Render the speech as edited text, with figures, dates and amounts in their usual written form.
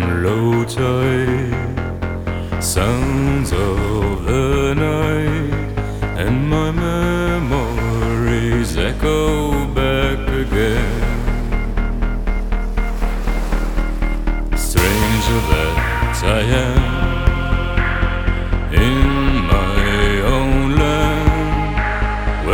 low tide, sounds of the night, and my memories echo back again. Stranger that I am,